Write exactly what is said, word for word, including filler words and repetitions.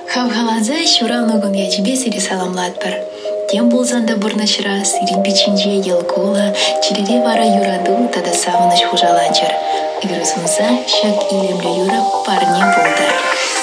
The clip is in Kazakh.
Хавхаланза шурал ногун я тебе сири саламлат бар. Тем болзанда бурнашыра сирин бичинже елкула, чирире вара юраду тада савыныш хужаланчар. Игрысунса шак илемле юра парне болды.